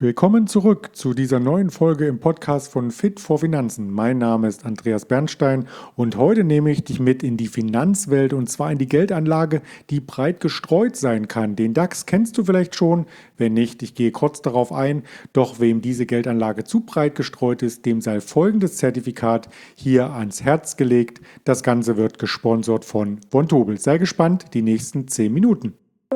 Willkommen zurück zu dieser neuen Folge im Podcast von Fit for Finanzen. Mein Name ist Andreas Bernstein und heute nehme ich dich mit in die Finanzwelt und zwar in die Geldanlage, die breit gestreut sein kann. Den DAX kennst du vielleicht schon, wenn nicht, ich gehe kurz darauf ein. Doch wem diese Geldanlage zu breit gestreut ist, dem sei folgendes Zertifikat hier ans Herz gelegt. Das Ganze wird gesponsert von Vontobel. Sei gespannt, die nächsten 10 Minuten.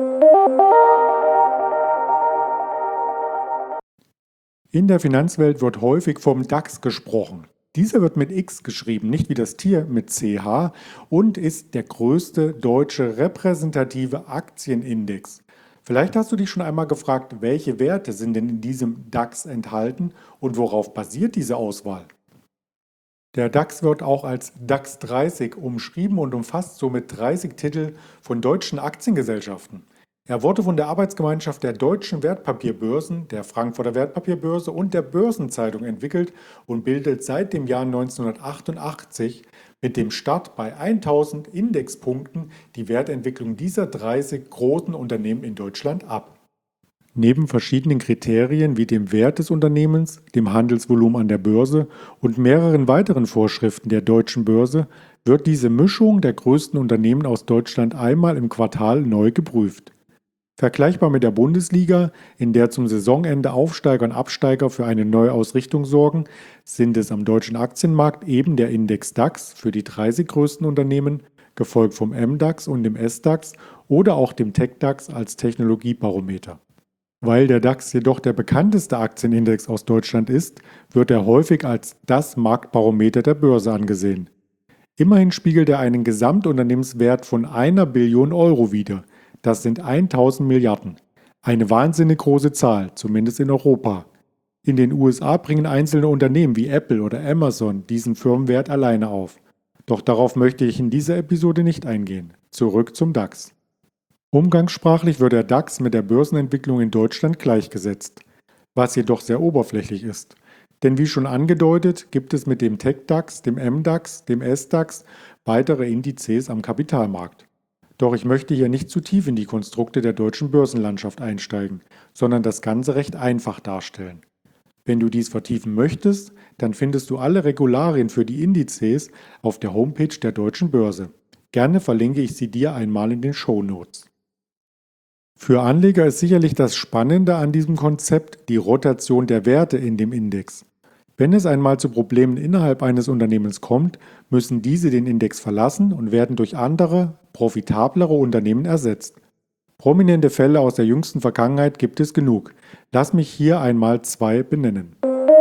In der Finanzwelt wird häufig vom DAX gesprochen. Dieser wird mit X geschrieben, nicht wie das Tier mit CH und ist der größte deutsche repräsentative Aktienindex. Vielleicht hast du dich schon einmal gefragt, welche Werte sind denn in diesem DAX enthalten und worauf basiert diese Auswahl? Der DAX wird auch als DAX 30 umschrieben und umfasst somit 30 Titel von deutschen Aktiengesellschaften. Er wurde von der Arbeitsgemeinschaft der deutschen Wertpapierbörsen, der Frankfurter Wertpapierbörse und der Börsenzeitung entwickelt und bildet seit dem Jahr 1988 mit dem Start bei 1000 Indexpunkten die Wertentwicklung dieser 30 großen Unternehmen in Deutschland ab. Neben verschiedenen Kriterien wie dem Wert des Unternehmens, dem Handelsvolumen an der Börse und mehreren weiteren Vorschriften der deutschen Börse wird diese Mischung der größten Unternehmen aus Deutschland einmal im Quartal neu geprüft. Vergleichbar mit der Bundesliga, in der zum Saisonende Aufsteiger und Absteiger für eine Neuausrichtung sorgen, sind es am deutschen Aktienmarkt eben der Index DAX für die 30 größten Unternehmen, gefolgt vom MDAX und dem SDAX oder auch dem TechDAX als Technologiebarometer. Weil der DAX jedoch der bekannteste Aktienindex aus Deutschland ist, wird er häufig als das Marktbarometer der Börse angesehen. Immerhin spiegelt er einen Gesamtunternehmenswert von 1 Billion Euro wider. Das sind 1000 Milliarden. Eine wahnsinnig große Zahl, zumindest in Europa. In den USA bringen einzelne Unternehmen wie Apple oder Amazon diesen Firmenwert alleine auf. Doch darauf möchte ich in dieser Episode nicht eingehen. Zurück zum DAX. Umgangssprachlich wird der DAX mit der Börsenentwicklung in Deutschland gleichgesetzt, was jedoch sehr oberflächlich ist. Denn wie schon angedeutet, gibt es mit dem TechDAX, dem MDAX, dem SDAX weitere Indizes am Kapitalmarkt. Doch ich möchte hier nicht zu tief in die Konstrukte der deutschen Börsenlandschaft einsteigen, sondern das Ganze recht einfach darstellen. Wenn du dies vertiefen möchtest, dann findest du alle Regularien für die Indizes auf der Homepage der Deutschen Börse. Gerne verlinke ich sie dir einmal in den Shownotes. Für Anleger ist sicherlich das Spannende an diesem Konzept die Rotation der Werte in dem Index. Wenn es einmal zu Problemen innerhalb eines Unternehmens kommt, müssen diese den Index verlassen und werden durch andere, profitablere Unternehmen ersetzt. Prominente Fälle aus der jüngsten Vergangenheit gibt es genug. Lass mich hier einmal 2 benennen.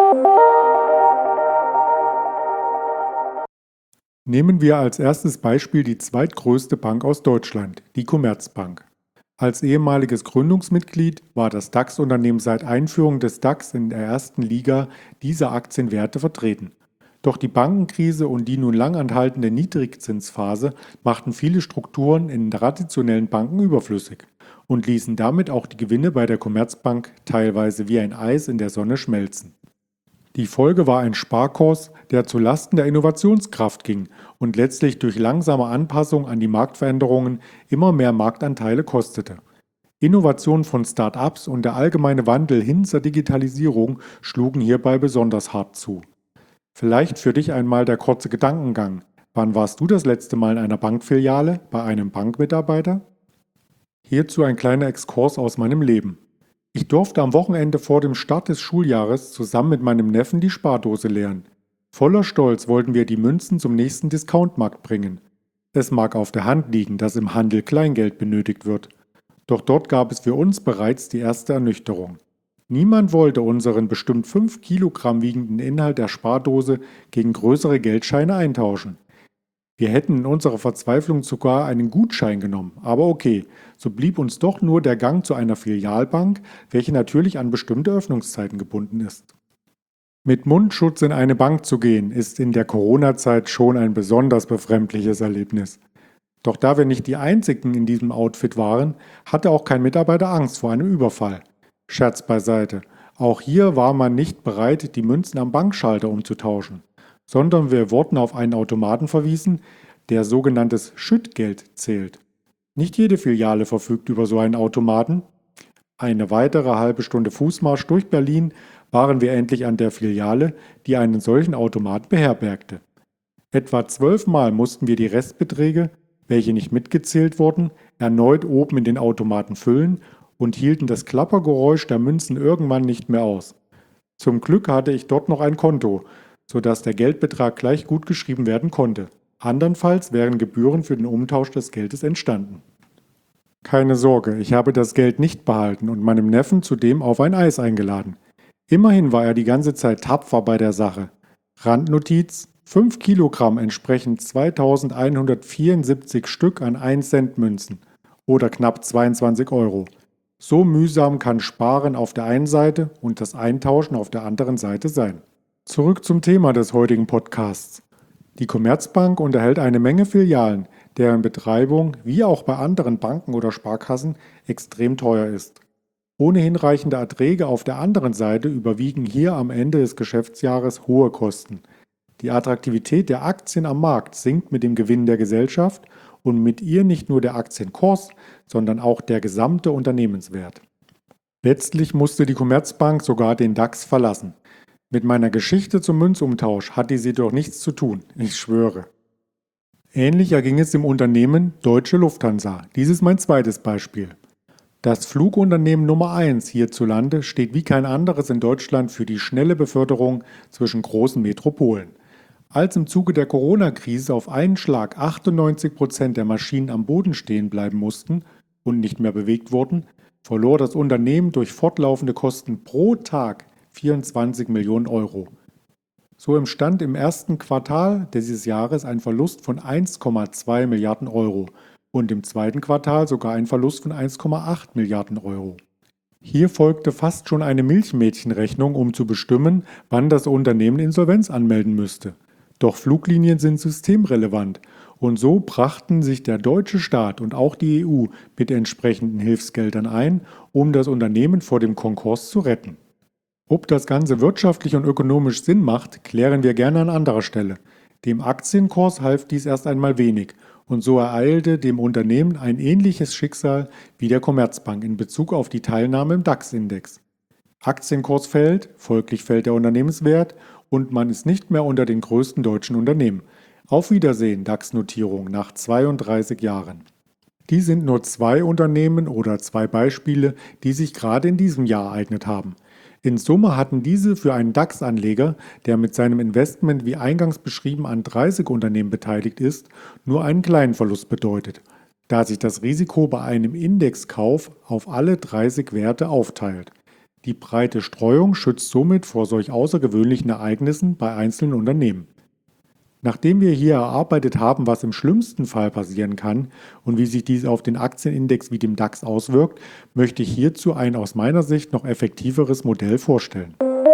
Nehmen wir als erstes Beispiel die zweitgrößte Bank aus Deutschland, die Commerzbank. Als ehemaliges Gründungsmitglied war das DAX-Unternehmen seit Einführung des DAX in der ersten Liga dieser Aktienwerte vertreten. Doch die Bankenkrise und die nun lang anhaltende Niedrigzinsphase machten viele Strukturen in traditionellen Banken überflüssig und ließen damit auch die Gewinne bei der Commerzbank teilweise wie ein Eis in der Sonne schmelzen. Die Folge war ein Sparkurs, der zu Lasten der Innovationskraft ging und letztlich durch langsame Anpassung an die Marktveränderungen immer mehr Marktanteile kostete. Innovationen von Start-ups und der allgemeine Wandel hin zur Digitalisierung schlugen hierbei besonders hart zu. Vielleicht für dich einmal der kurze Gedankengang. Wann warst du das letzte Mal in einer Bankfiliale, bei einem Bankmitarbeiter? Hierzu ein kleiner Exkurs aus meinem Leben. Ich durfte am Wochenende vor dem Start des Schuljahres zusammen mit meinem Neffen die Spardose leeren. Voller Stolz wollten wir die Münzen zum nächsten Discountmarkt bringen. Es mag auf der Hand liegen, dass im Handel Kleingeld benötigt wird. Doch dort gab es für uns bereits die erste Ernüchterung. Niemand wollte unseren bestimmt 5 Kilogramm wiegenden Inhalt der Spardose gegen größere Geldscheine eintauschen. Wir hätten in unserer Verzweiflung sogar einen Gutschein genommen, aber okay, so blieb uns doch nur der Gang zu einer Filialbank, welche natürlich an bestimmte Öffnungszeiten gebunden ist. Mit Mundschutz in eine Bank zu gehen, ist in der Corona-Zeit schon ein besonders befremdliches Erlebnis. Doch da wir nicht die Einzigen in diesem Outfit waren, hatte auch kein Mitarbeiter Angst vor einem Überfall. Scherz beiseite, auch hier war man nicht bereit, die Münzen am Bankschalter umzutauschen, sondern wir wurden auf einen Automaten verwiesen, der sogenanntes Schüttgeld zählt. Nicht jede Filiale verfügt über so einen Automaten, Eine weitere halbe Stunde Fußmarsch durch Berlin waren wir endlich an der Filiale, die einen solchen Automat beherbergte. Etwa 12 Mal mussten wir die Restbeträge, welche nicht mitgezählt wurden, erneut oben in den Automaten füllen und hielten das Klappergeräusch der Münzen irgendwann nicht mehr aus. Zum Glück hatte ich dort noch ein Konto, sodass der Geldbetrag gleich gut geschrieben werden konnte. Andernfalls wären Gebühren für den Umtausch des Geldes entstanden. Keine Sorge, ich habe das Geld nicht behalten und meinem Neffen zudem auf ein Eis eingeladen. Immerhin war er die ganze Zeit tapfer bei der Sache. Randnotiz: 5 Kilogramm entsprechen 2174 Stück an 1 Cent Münzen oder knapp 22 Euro. So mühsam kann Sparen auf der einen Seite und das Eintauschen auf der anderen Seite sein. Zurück zum Thema des heutigen Podcasts. Die Commerzbank unterhält eine Menge Filialen, deren Betreibung, wie auch bei anderen Banken oder Sparkassen, extrem teuer ist. Ohne hinreichende Erträge auf der anderen Seite überwiegen hier am Ende des Geschäftsjahres hohe Kosten. Die Attraktivität der Aktien am Markt sinkt mit dem Gewinn der Gesellschaft und mit ihr nicht nur der Aktienkurs, sondern auch der gesamte Unternehmenswert. Letztlich musste die Commerzbank sogar den DAX verlassen. Mit meiner Geschichte zum Münzumtausch hatte sie doch nichts zu tun, ich schwöre. Ähnlich erging es dem Unternehmen Deutsche Lufthansa. Dies ist mein zweites Beispiel. Das Flugunternehmen Nummer 1 hierzulande steht wie kein anderes in Deutschland für die schnelle Beförderung zwischen großen Metropolen. Als im Zuge der Corona-Krise auf einen Schlag 98% der Maschinen am Boden stehen bleiben mussten und nicht mehr bewegt wurden, verlor das Unternehmen durch fortlaufende Kosten pro Tag 24 Millionen Euro. So entstand im ersten Quartal dieses Jahres ein Verlust von 1,2 Milliarden Euro und im zweiten Quartal sogar ein Verlust von 1,8 Milliarden Euro. Hier folgte fast schon eine Milchmädchenrechnung, um zu bestimmen, wann das Unternehmen Insolvenz anmelden müsste. Doch Fluglinien sind systemrelevant und so brachten sich der deutsche Staat und auch die EU mit entsprechenden Hilfsgeldern ein, um das Unternehmen vor dem Konkurs zu retten. Ob das Ganze wirtschaftlich und ökonomisch Sinn macht, klären wir gerne an anderer Stelle. Dem Aktienkurs half dies erst einmal wenig und so ereilte dem Unternehmen ein ähnliches Schicksal wie der Commerzbank in Bezug auf die Teilnahme im DAX-Index. Aktienkurs fällt, folglich fällt der Unternehmenswert und man ist nicht mehr unter den größten deutschen Unternehmen. Auf Wiedersehen, DAX-Notierung nach 32 Jahren. Dies sind nur 2 Unternehmen oder 2 Beispiele, die sich gerade in diesem Jahr ereignet haben. In Summe hatten diese für einen DAX-Anleger, der mit seinem Investment wie eingangs beschrieben an 30 Unternehmen beteiligt ist, nur einen kleinen Verlust bedeutet, da sich das Risiko bei einem Indexkauf auf alle 30 Werte aufteilt. Die breite Streuung schützt somit vor solch außergewöhnlichen Ereignissen bei einzelnen Unternehmen. Nachdem wir hier erarbeitet haben, was im schlimmsten Fall passieren kann und wie sich dies auf den Aktienindex wie dem DAX auswirkt, möchte ich hierzu ein aus meiner Sicht noch effektiveres Modell vorstellen.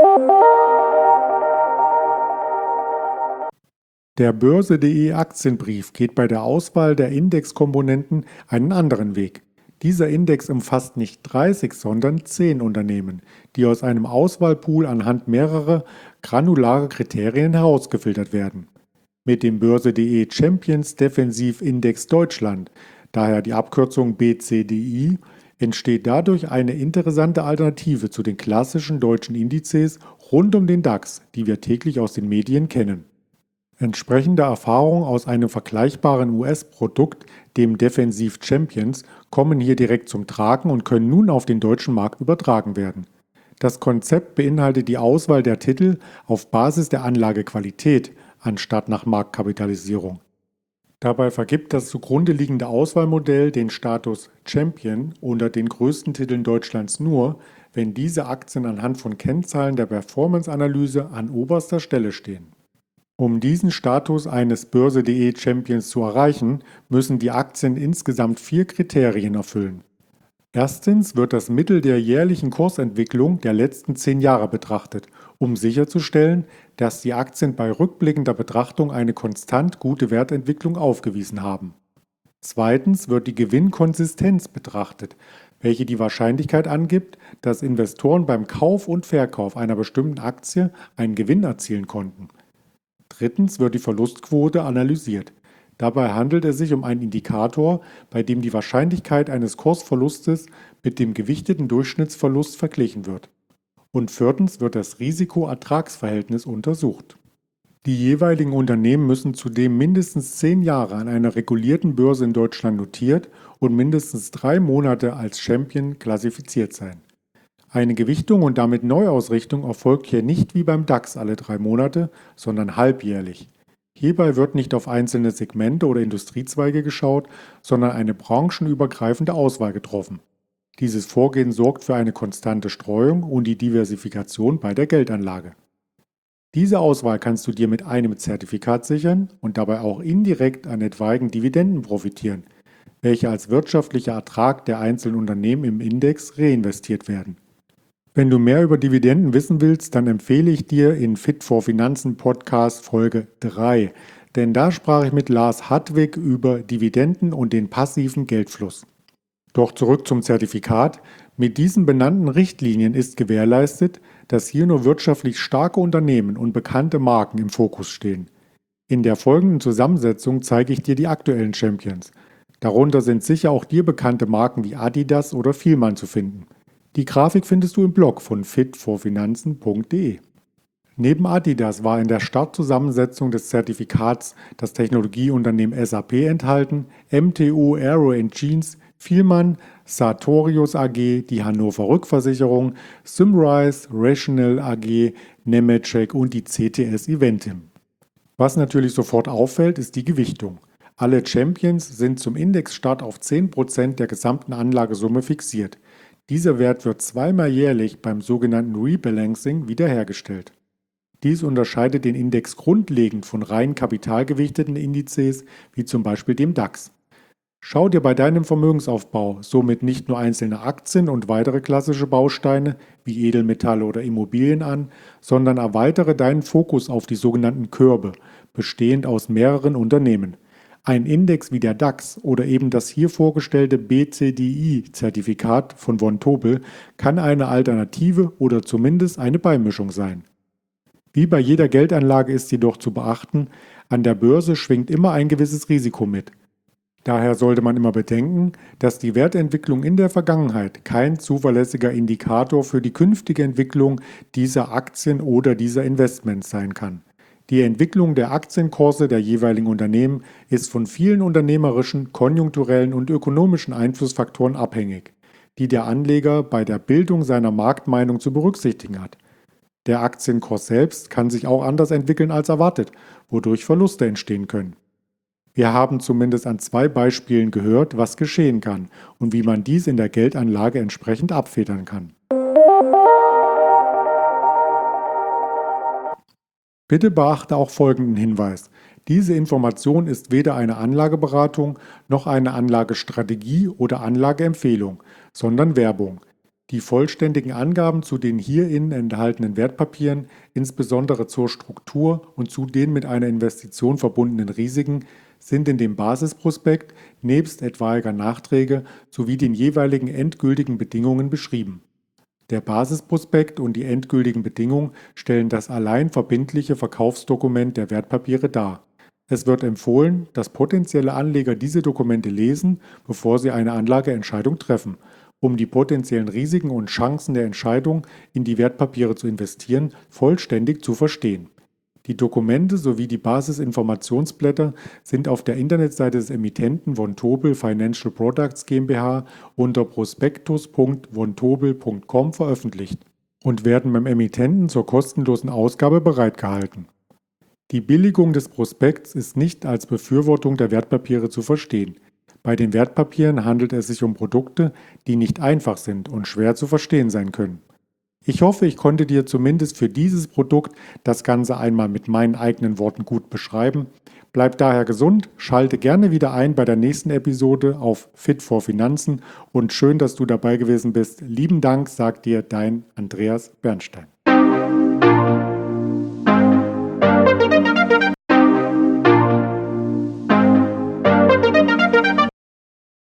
Der Börse.de Aktienbrief geht bei der Auswahl der Indexkomponenten einen anderen Weg. Dieser Index umfasst nicht 30, sondern 10 Unternehmen, die aus einem Auswahlpool anhand mehrerer granularer Kriterien herausgefiltert werden. Mit dem Börse.de Champions Defensiv Index Deutschland, daher die Abkürzung BCDI, entsteht dadurch eine interessante Alternative zu den klassischen deutschen Indizes rund um den DAX, die wir täglich aus den Medien kennen. Entsprechende Erfahrungen aus einem vergleichbaren US-Produkt, dem Defensiv Champions, kommen hier direkt zum Tragen und können nun auf den deutschen Markt übertragen werden. Das Konzept beinhaltet die Auswahl der Titel auf Basis der Anlagequalität, anstatt nach Marktkapitalisierung. Dabei vergibt das zugrunde liegende Auswahlmodell den Status Champion unter den größten Titeln Deutschlands nur, wenn diese Aktien anhand von Kennzahlen der Performance-Analyse an oberster Stelle stehen. Um diesen Status eines Börse.de Champions zu erreichen, müssen die Aktien insgesamt 4 Kriterien erfüllen. Erstens wird das Mittel der jährlichen Kursentwicklung der letzten 10 Jahre betrachtet, um sicherzustellen, dass die Aktien bei rückblickender Betrachtung eine konstant gute Wertentwicklung aufgewiesen haben. Zweitens wird die Gewinnkonsistenz betrachtet, welche die Wahrscheinlichkeit angibt, dass Investoren beim Kauf und Verkauf einer bestimmten Aktie einen Gewinn erzielen konnten. Drittens wird die Verlustquote analysiert. Dabei handelt es sich um einen Indikator, bei dem die Wahrscheinlichkeit eines Kursverlustes mit dem gewichteten Durchschnittsverlust verglichen wird. Und viertens wird das Risiko-Ertragsverhältnis untersucht. Die jeweiligen Unternehmen müssen zudem mindestens 10 Jahre an einer regulierten Börse in Deutschland notiert und mindestens 3 Monate als Champion klassifiziert sein. Eine Gewichtung und damit Neuausrichtung erfolgt hier nicht wie beim DAX alle 3 Monate, sondern halbjährlich. Hierbei wird nicht auf einzelne Segmente oder Industriezweige geschaut, sondern eine branchenübergreifende Auswahl getroffen. Dieses Vorgehen sorgt für eine konstante Streuung und die Diversifikation bei der Geldanlage. Diese Auswahl kannst du dir mit einem Zertifikat sichern und dabei auch indirekt an etwaigen Dividenden profitieren, welche als wirtschaftlicher Ertrag der einzelnen Unternehmen im Index reinvestiert werden. Wenn du mehr über Dividenden wissen willst, dann empfehle ich dir in Fit for Finanzen Podcast Folge 3, denn da sprach ich mit Lars Hartwig über Dividenden und den passiven Geldfluss. Doch zurück zum Zertifikat. Mit diesen benannten Richtlinien ist gewährleistet, dass hier nur wirtschaftlich starke Unternehmen und bekannte Marken im Fokus stehen. In der folgenden Zusammensetzung zeige ich dir die aktuellen Champions. Darunter sind sicher auch dir bekannte Marken wie Adidas oder Fielmann zu finden. Die Grafik findest du im Blog von fitforfinanzen.de. Neben Adidas war in der Startzusammensetzung des Zertifikats das Technologieunternehmen SAP enthalten, MTU Aero & Jeans, Fielmann, Sartorius AG, die Hannover Rückversicherung, Symrise, Rational AG, Nemetschek und die CTS Eventim. Was natürlich sofort auffällt, ist die Gewichtung. Alle Champions sind zum Indexstart auf 10% der gesamten Anlagesumme fixiert. Dieser Wert wird zweimal jährlich beim sogenannten Rebalancing wiederhergestellt. Dies unterscheidet den Index grundlegend von rein kapitalgewichteten Indizes, wie zum Beispiel dem DAX. Schau dir bei deinem Vermögensaufbau somit nicht nur einzelne Aktien und weitere klassische Bausteine wie Edelmetalle oder Immobilien an, sondern erweitere deinen Fokus auf die sogenannten Körbe, bestehend aus mehreren Unternehmen. Ein Index wie der DAX oder eben das hier vorgestellte BCDI-Zertifikat von Vontobel kann eine Alternative oder zumindest eine Beimischung sein. Wie bei jeder Geldanlage ist jedoch zu beachten, an der Börse schwingt immer ein gewisses Risiko mit. Daher sollte man immer bedenken, dass die Wertentwicklung in der Vergangenheit kein zuverlässiger Indikator für die künftige Entwicklung dieser Aktien oder dieser Investments sein kann. Die Entwicklung der Aktienkurse der jeweiligen Unternehmen ist von vielen unternehmerischen, konjunkturellen und ökonomischen Einflussfaktoren abhängig, die der Anleger bei der Bildung seiner Marktmeinung zu berücksichtigen hat. Der Aktienkurs selbst kann sich auch anders entwickeln als erwartet, wodurch Verluste entstehen können. Wir haben zumindest an 2 Beispielen gehört, was geschehen kann und wie man dies in der Geldanlage entsprechend abfedern kann. Bitte beachte auch folgenden Hinweis. Diese Information ist weder eine Anlageberatung noch eine Anlagestrategie oder Anlageempfehlung, sondern Werbung. Die vollständigen Angaben zu den hierin enthaltenen Wertpapieren, insbesondere zur Struktur und zu den mit einer Investition verbundenen Risiken, sind in dem Basisprospekt nebst etwaiger Nachträge sowie den jeweiligen endgültigen Bedingungen beschrieben. Der Basisprospekt und die endgültigen Bedingungen stellen das allein verbindliche Verkaufsdokument der Wertpapiere dar. Es wird empfohlen, dass potenzielle Anleger diese Dokumente lesen, bevor sie eine Anlageentscheidung treffen, um die potenziellen Risiken und Chancen der Entscheidung, in die Wertpapiere zu investieren, vollständig zu verstehen. Die Dokumente sowie die Basisinformationsblätter sind auf der Internetseite des Emittenten Vontobel Financial Products GmbH unter prospektus.vontobel.com veröffentlicht und werden beim Emittenten zur kostenlosen Ausgabe bereitgehalten. Die Billigung des Prospekts ist nicht als Befürwortung der Wertpapiere zu verstehen. Bei den Wertpapieren handelt es sich um Produkte, die nicht einfach sind und schwer zu verstehen sein können. Ich hoffe, ich konnte dir zumindest für dieses Produkt das Ganze einmal mit meinen eigenen Worten gut beschreiben. Bleib daher gesund, schalte gerne wieder ein bei der nächsten Episode auf Fit for Finanzen und schön, dass du dabei gewesen bist. Lieben Dank, sagt dir dein Andreas Bernstein.